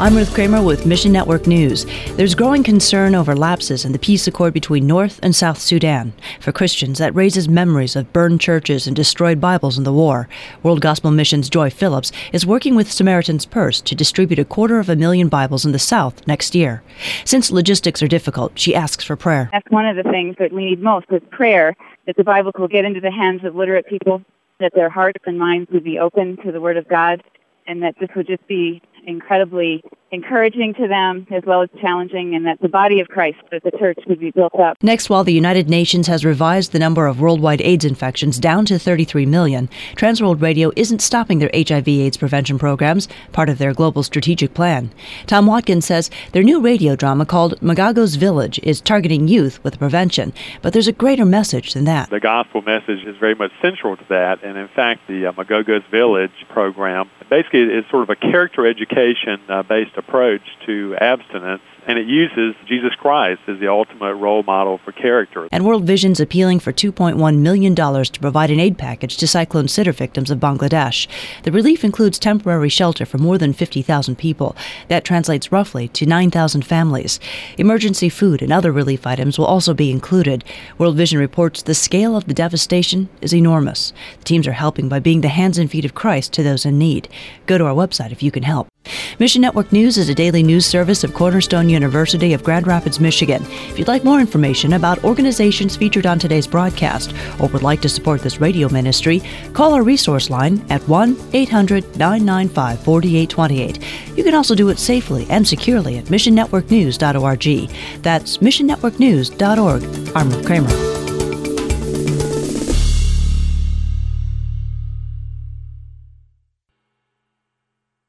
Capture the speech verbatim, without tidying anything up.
I'm Ruth Kramer with Mission Network News. There's growing concern over lapses in the peace accord between North and South Sudan. For Christians, that raises memories of burned churches and destroyed Bibles in the war. World Gospel Mission's Joy Phillips is working with Samaritan's Purse to distribute a quarter of a million Bibles in the South next year. Since logistics are difficult, she asks for prayer. That's one of the things that we need most is prayer, that the Bible will get into the hands of literate people, that their hearts and minds would be open to the Word of God, and that this would just be incredibly encouraging to them as well as challenging, and that the body of Christ, that the church, would be built up. Next, while the United Nations has revised the number of worldwide AIDS infections down to thirty-three million, Transworld Radio isn't stopping their H I V AIDS prevention programs, part of their global strategic plan. Tom Watkins says their new radio drama called Magago's Village is targeting youth with prevention, but there's a greater message than that. The gospel message is very much central to that, and in fact, the uh, Magago's Village program basically is sort of a character education-based uh, approach to abstinence, and it uses Jesus Christ as the ultimate role model for character. And World Vision's appealing for two point one million dollars to provide an aid package to Cyclone Sidr victims of Bangladesh. The relief includes temporary shelter for more than fifty thousand people. That translates roughly to nine thousand families. Emergency food and other relief items will also be included. World Vision reports the scale of the devastation is enormous. The teams are helping by being the hands and feet of Christ to those in need. Go to our website if you can help. Mission Network News is a daily news service of Cornerstone University of Grand Rapids, Michigan. If you'd like more information about organizations featured on today's broadcast or would like to support this radio ministry, call our resource line at one eight hundred nine nine five four eight two eight. You can also do it safely and securely at mission network news dot org. That's mission network news dot org. I'm Ruth Kramer.